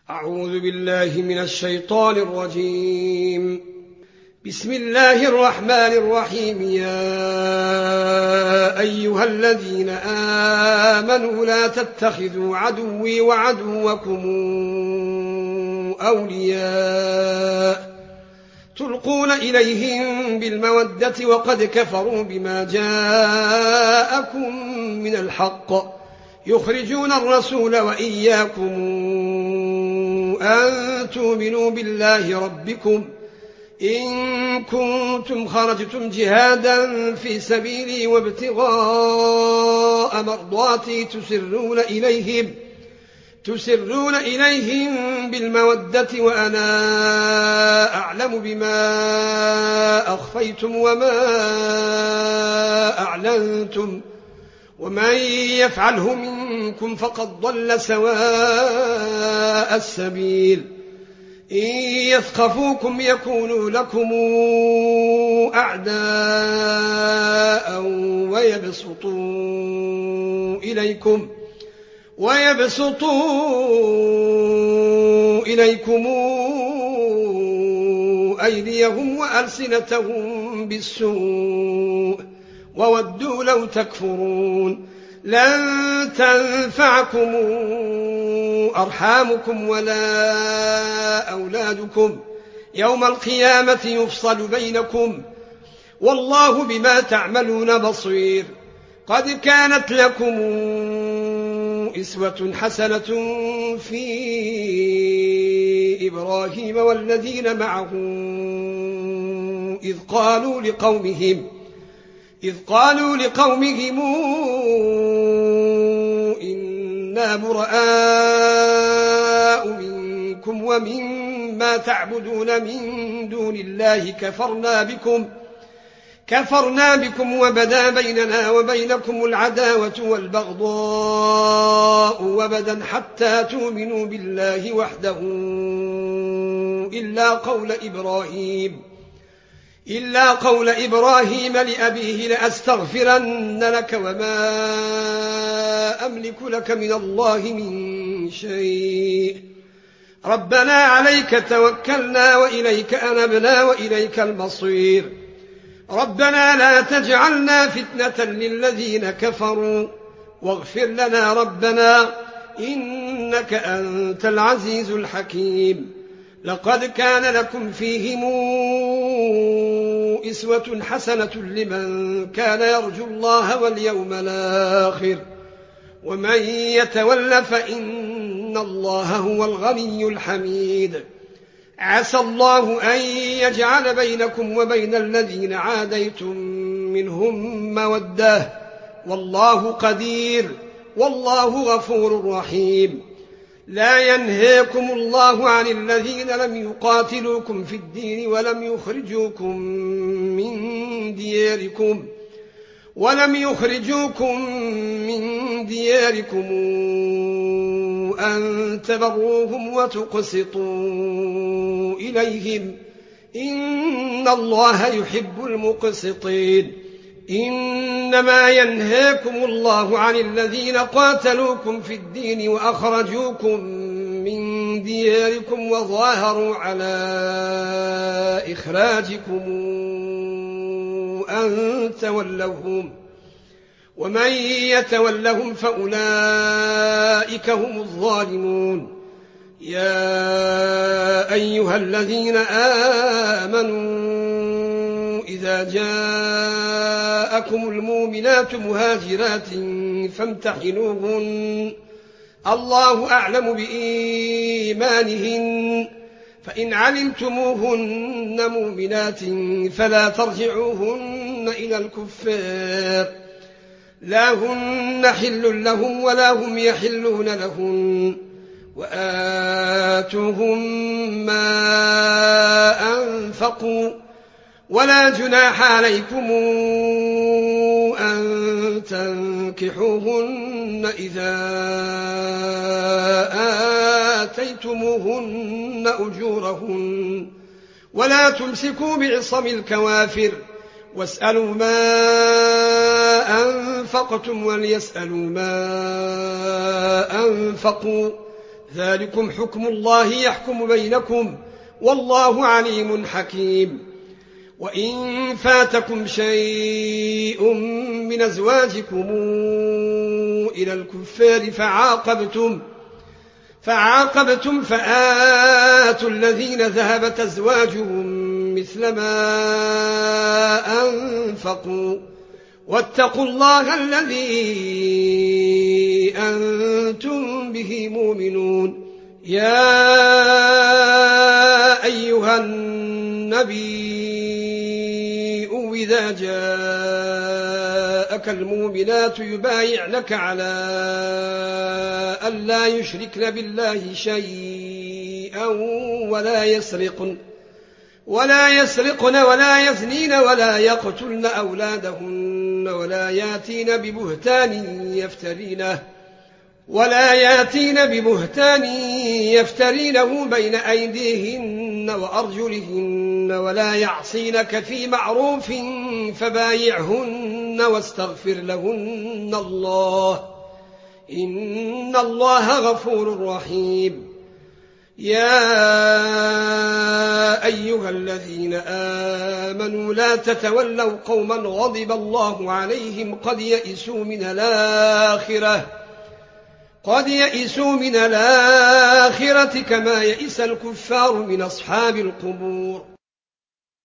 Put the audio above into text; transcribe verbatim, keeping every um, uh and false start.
أعوذ بالله من الشيطان الرجيم. بسم الله الرحمن الرحيم. يا أيها الذين آمنوا لا تتخذوا عدوي وعدوكم أولياء تلقون إليهم بالمودة وقد كفروا بما جاءكم من الحق يخرجون الرسول وإياكم أن تؤمنوا بالله ربكم إن كنتم خرجتم جهادا في سبيلي وابتغاء مرضاتي تسرون إليهم تسرون إليهم بالمودة وأنا أعلم بما أخفيتم وما أعلنتم ومن يفعله منكم فقد ضل سواء السبيل. إن يثقفوكم يكونوا لكم أعداء ويبسطوا إليكم ويبسطوا إليكم أيديهم وألسنتهم بالسوء وودوا لو تكفرون. لن تنفعكم أرحامكم ولا أولادكم يوم القيامة يفصل بينكم والله بما تعملون بصير. قد كانت لكم إسوة حسنة في إبراهيم والذين معه إذ قالوا لقومهم إذ قالوا لقومهم إنا براء منكم ومما تعبدون من دون الله كفرنا بكم كفرنا بكم وبدا بيننا وبينكم العداوة والبغضاء وبدا حتى تؤمنوا بالله وحده إلا قول إبراهيم إلا قول إبراهيم لأبيه لأستغفرن لك وما أملك لك من الله من شيء ربنا عليك توكلنا وإليك أنبنا وإليك المصير. ربنا لا تجعلنا فتنة للذين كفروا واغفر لنا ربنا إنك أنت العزيز الحكيم. لقد كان لكم فيهم إسوة حسنة لمن كان يرجو الله واليوم الآخر ومن يتول فإن الله هو الغني الحميد. عسى الله أن يجعل بينكم وبين الذين عاديتم منهم مودة والله قدير والله غفور رحيم. لا ينهيكم الله عن الذين لم يقاتلوكم في الدين ولم يخرجوكم من دياركم ولم يخرجوكم من دياركم أن تبروهم وتقسطوا إليهم إن الله يحب المقسطين. إنما ينهاكم الله عن الذين قاتلوكم في الدين وأخرجوكم من دياركم وظاهروا على إخراجكم أن تولوهم ومن يتولهم فأولئك هم الظالمون. يا أيها الذين آمنوا إذا جاءكم المؤمنات مهاجرات فامتحنوهن الله أعلم بإيمانهن فإن علمتموهن مؤمنات فلا ترجعوهن إلى الكفار لا هن حل لهم ولا هم يحلون لهن وآتوهم ما أنفقوا ولا جناح عليكم أن تنكحوهن إذا آتيتموهن أجورهن ولا تمسكوا بعصم الكوافر واسألوا ما أنفقتم وليسألوا ما أنفقوا ذلكم حكم الله يحكم بينكم والله عليم حكيم. وإن فاتكم شيء من أزواجكم إلى الكفار فعاقبتم فعاقبتم فآتوا الذين ذهبت أزواجهم مثل ما أنفقوا واتقوا الله الذي أنتم به مؤمنون. يا أيها النبي إذا جاءك المؤمنات يبايعنك على أن لا يشركن بالله شيئا ولا يسرقن ولا يسرقن ولا يزنين ولا يقتلن أولادهن ولا ياتين ببهتان يفترينه ولا ياتين ببهتان يفترينه بين أيديهن وأرجلهن ولا يعصينك في معروف فبايعهن واستغفر لهن الله إن الله غفور رحيم. يا أيها الذين آمنوا لا تتولوا قوما غضب الله عليهم قد يئسوا من الآخرة قد يئسوا من الآخرة كما يئس الكفار من أصحاب القبور.